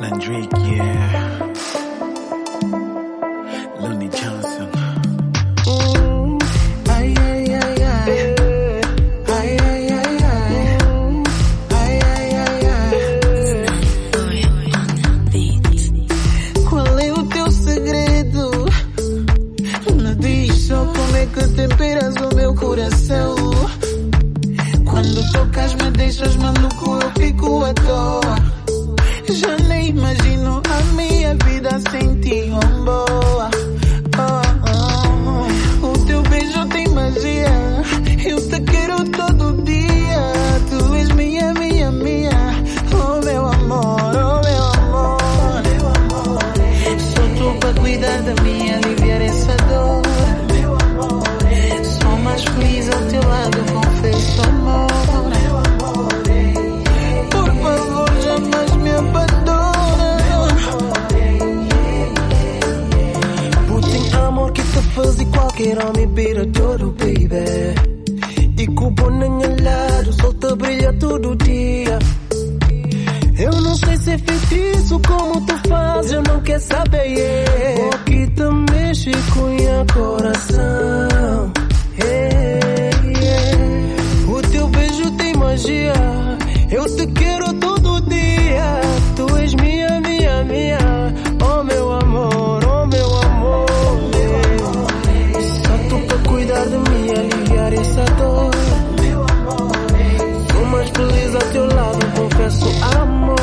Drake, yeah. Lonnie Johnson. Ay, ay, ay, ay. Ay, ay, ay, ay. Ay, ay, ai, ai. Qual é o teu segredo? Me diz só como é que temperas o meu coração. Quando tocas me deixas maluco, eu fico à toa. Já nem imagino a minha vida sem ti, boa. O teu beijo tem magia, eu te quero todo dia. Tu és minha, minha, minha. Oh meu amor, oh meu amor. Sou tu para cuidar da minha, aliviar essa dor. Sou mais feliz ao teu lado, confesso amor. Por favor, jamais me abandona. Putin amor que te faz e qualquer homem pira todo, baby. E com o bom na minha lado, o sol te brilha todo dia. Eu não sei se é feitiço como tu faz, eu não quero saber, yeah. O que te mexe com o coração, yeah, yeah. O teu beijo tem magia, eu te quero todo dia. Tu és minha, minha, minha. Oh meu amor, oh meu amor, yeah. Só tu para cuidar de mim, aliviar essa dor. Sou mais feliz ao teu lado, confesso amor.